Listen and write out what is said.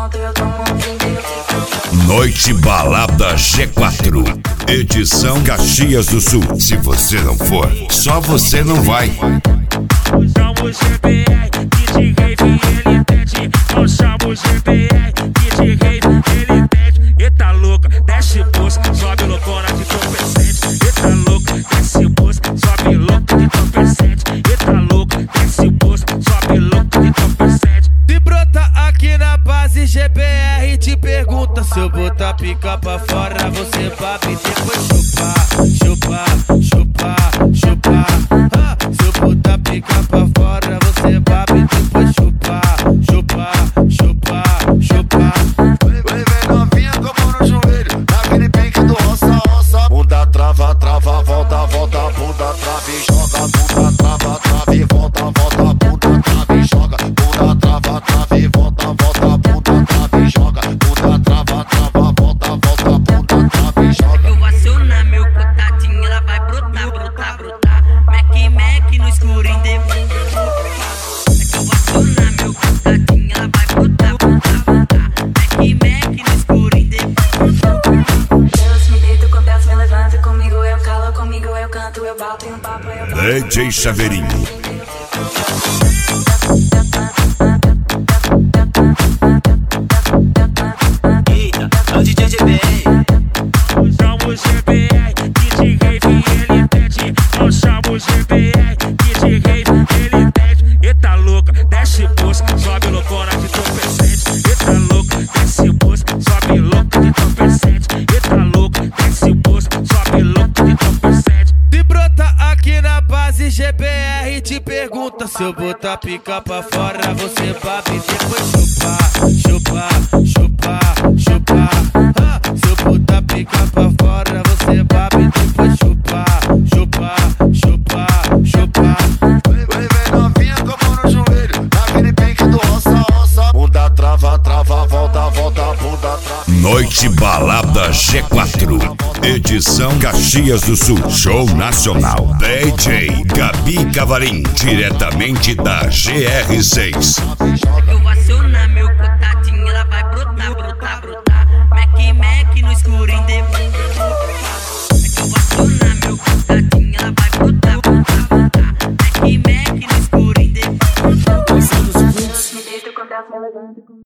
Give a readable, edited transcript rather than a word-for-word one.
canto, eu tomo um drink e eu fico. Noite Balada G4, edição Caxias do Sul. Se você não for, só você não vai. Chamo o GBR, DJ Rave, ele pede. Não chamo o GBR, DJ Rave, ele pede. Eita louca, desce bolsa, sobe loucona de entorpecente. Eita louca, desce bolsa, sobe louca de entorpecente. Eita louca, desce bolsa, sobe louca de entorpecente. Se brota aqui na base GBR, te pergunta se eu botar pica pra fora, você babe e depois chupar, chupar, chupar, chupar. Se eu botar pica pra fora, você babe e depois chupar, chupar, chupar, chupar. Vem novinha com a mão no joelho, naquele pique do roça, roça. Bunda trava, trava, volta, volta, bunda trava e joga. Bunda trava, trava e volta, volta, bunda trava e joga. Bunda trava, trava e volta, volta, bunda trava e joga. Bunda trava, trava, volta, volta, bunda trava e joga. Eu vou acionar meu contatinho, ela vai brotar, brotar, brotar. Mac, Mac no escuro em depois. Eu vou acionar meu contatinho, ela vai brotar, brotar, brotar. Mac, Mac no escuro em depois. Deus me deito, com Deus me levanta. Comigo eu calo, comigo eu canto, eu bato em um papo, eu bato. DJ Chaveirinho. Eita, é o DJ GBR. Chamo o GBR, DJ Rave, ele pede. Não chamo o GBR, DJ Rave, ele pede. Eita louca, desce bolsa, sobe loucona de entorpecente. Eita louca, desce bolsa, sobe louca de entorpecente. Eita louca, desce bolsa, sobe louca de entorpecente. Se brota aqui na base GBR, te pergunta se eu botar pica pra fora, você babe e depois chupar, chupar, chupar, chupar. Se eu botar pica pra fora, você babe e depois chupar, chupar, chupar, chupar. Vem novinha com a mão no joelho, naquele pique do roça, roça. Bunda trava, trava, volta, volta, bunda trava. Noite Balada G4, edição Caxias do Sul. Show nacional. DJ Gabi Cavarim, diretamente da GR6. Eu vou acionar meu contatinho, ela vai brotar, brotar, brotar. Mac, Mac no escuro em depois.